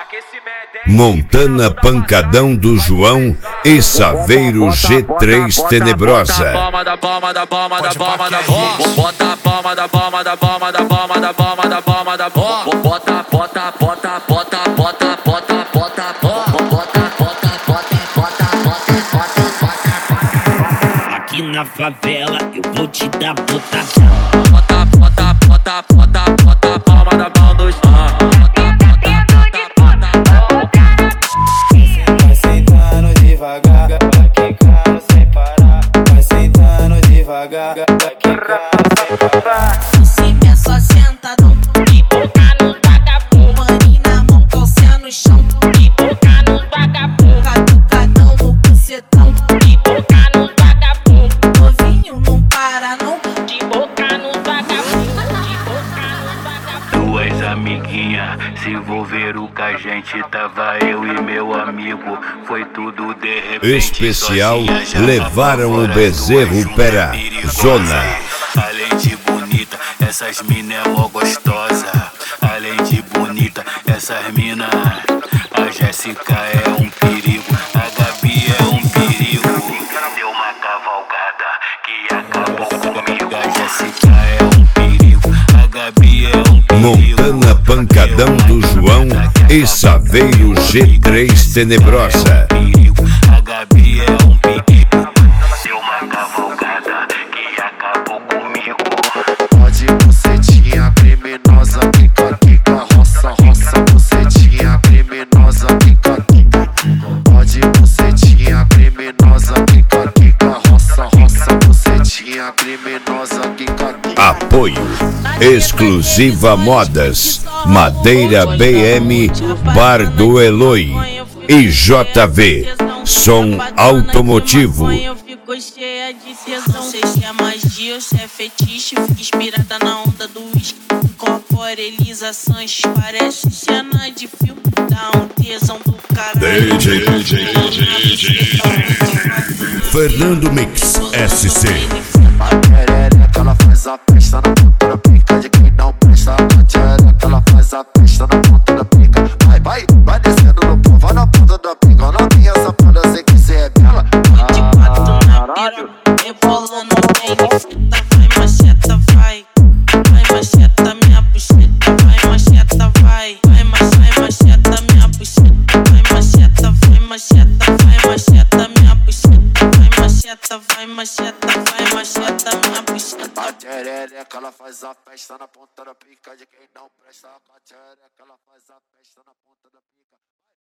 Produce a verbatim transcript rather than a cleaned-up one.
Montana Pancadão do João e Saveiro G três Tenebrosa. Bota a palma da palma da palma da palma, bota a palma da palma da palma da palma da palma da palma da palma, bota, bota, bota, bota, bota, bota, bota, bota, bota, bota, bota, bota, bota. Aqui na favela eu vou te dar botação. Bota, bota, bota, bota, bota a palma da palma do João. Vai sentando devagar, vai quicando sem parar. Vai sentando devagar, vai quicando sem parar. Se é só sentadão, pipoca no vagabundo. Mani na mão, calcinha no chão, pipoca no vagabundo. Catucadão no bucetão, pipoca no vagabundo. Novinho não para não, pipoca no vagabundo. Pipoca no vagabundo. Duas amiguinhas se envolveram com a gente, tava eu e meu amigo, foi tudo de repente. Especial Sozinha já levaram o apavora, bezerro duas pera perigosas. zona. Além de bonita, essas mina é mó gostosa. Além de bonita, essas mina, a Jéssica é um perigo, a Gabi é um perigo. Deu uma cavalgada que acabou comigo. A Jéssica é um perigo, a Gabi é um perigo. Montana Pancadão do João e Saveiro G três Tenebrosa. A Gabi é um perigo. Deu uma cavalgada que acabou comigo. Pode bucetinha criminosa, quica, quica, roça, roça, bucetinha criminosa, quica, quica. Pode bucetinha criminosa, quica, quica, roça, roça, bucetinha criminosa, quica, quica. Apoio Exclusiva Modas, Madeira B M, Bar do Eloi e J V, som automotivo. Eu fico cheia de tesão. Não sei se é magia ou se é fetiche. Fico inspirada na onda do uísque. Incorpora Elisa Sanches, parece cena de filme. Dá um tesão do caralho. D J, D J, D J, D J. Fernando Mix S C. A perereca ela faz a festa na ponta da pica de quem não presta. A perereca ela faz a festa na ponta da pica. Vai, vai, vai descendo no pão, vai na ponta da pica. Na minha safada, sei que cê é bela. De quatro na pira, rebolando bem. Vai macheta, vai. Vai macheta, minha buceta. Vai macheta, vai. Vai macheta, minha buceta. Vai macheta, vai macheta, vai macheta, minha buceta. Vai macheta, vai macheta, vai macheta, minha buceta. A perereca ela faz a festa na ponta da pica de quem não presta. A perereca ela faz a festa na ponta da pica.